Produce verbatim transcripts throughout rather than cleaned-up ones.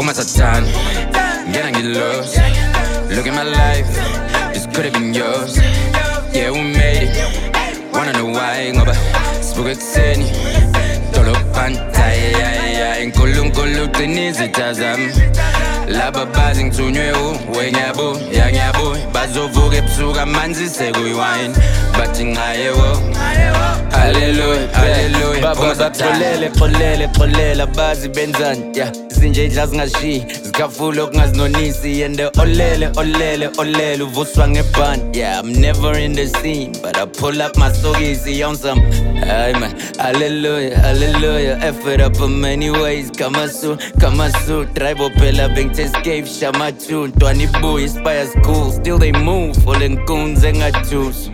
Phuma sathane, ngena ngilost. Look at my life, this could have been yours. Yeah, we made it, wanna know why? Ngoba sivuka ekuseni, dolobhani ayayaya. Inkulunkulu ugcina izitha zami. Laba bazi ngithunywe uwe ngiyabuya, ya ngiyabuya. Bazovuka ebusuku amanzi sekuyiwine, bathi ngaye wo. Hallelujah, hallelujah. Baba baxolele, xolele, xolela bazi benzani, yeah. Izinje idla zingashiyi, zikhafula okungazinonisi. And olele, olele, olele, uvuswa ngebhani. Yeah, I'm never in the scene, but I pull up my sokisi on some. Ay man, hallelujah, hallelujah. Effort up in many ways. Kama soon, kama soon. Drive opela, bank escape, shama tune. Twani boy, inspires cool. Still they move, falling goons and I choose.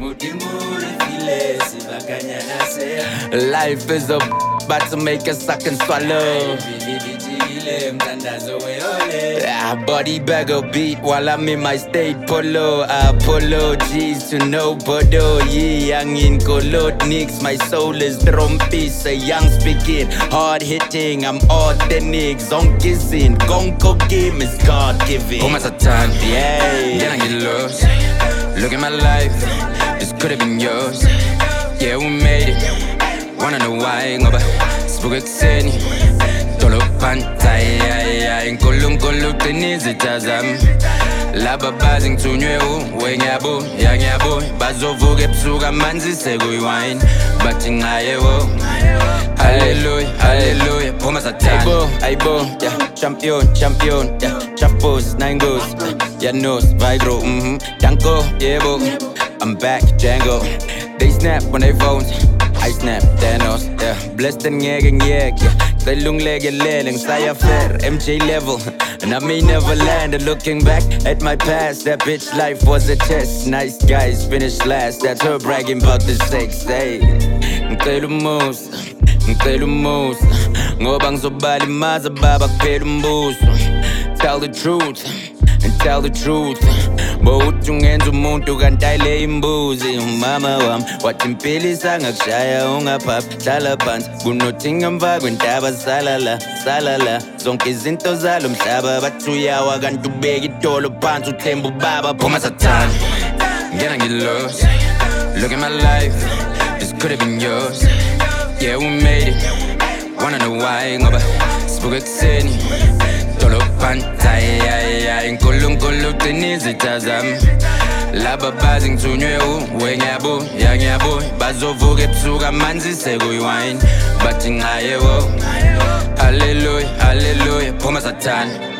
Life is a about to make a suck and swallow. Ah, body bag a beat while I'm in my state polo. Apologies to nobody. Yeah, young in Kolotniks. My soul is drumpis, a young speaking, hard hitting. I'm authentic, zonkissing. Gonko game is God given. Phuma sathane, yeah. Ngena ngilost. Look at my life, this could have been yours. Yeah, we made it, wanna know why? Ngoba sivuka ekuseni, dolobhani ayayaya. Inkulunkulu ugcina izitha zami. Laba bazi ngithunywe uwe ngiyabuya, ya ngiyabuya. Bazovuka ebusuku amanzi sekuyiwine, bathi ngaye wo. Hallelujah, hallelujah. Phuma sathane. Aibo, aibo, yeah. Champion, champion, yeah. Chapos, nine goals, yeah, nose, vibro, mm-hmm. Danko, yeah, bo. I'm back, Django. They snap when they phones, I snap, Thanos, yeah. Blessed and ngeke ngiyeke, they lungleke lele, ngisaya fair, M J level. And I may never land, looking back at my past, that bitch life was a test. Nice guys finished last, that's her bragging about the sex, hey. Ngicela umusa, ngicela umusa, ngoba ngizobala imaza baba kuphela umbuso. Tell the truth, and tell the truth. Bawuthi ungenza umuntu kanti ayile imbuzi. Umama wami wathi impilisa ngakushaya ungaphaphi, hlala phansi kunothi ngemva kwentaba. Sala la, sala la, zonke izinto zalo mhlaba. Bathi uyawa kanti ubeka idolo phansi uthemba ubaba. Phuma sathane, ngena ngilost. Look at my life, this could have been yours. Yeah, we made it, wanna know why? Ngoba sivuka ekuseni, dolobhani ayayaya. Inkulunkulu ugcina izitha zami. Laba bazi ngithunywe uwe ngiyabuya, ya ngiyabuya. Bazovuka ebusuku amanzi sekuyiwine, bathi ngaye wo. Hallelujah, hallelujah. Phuma sathane.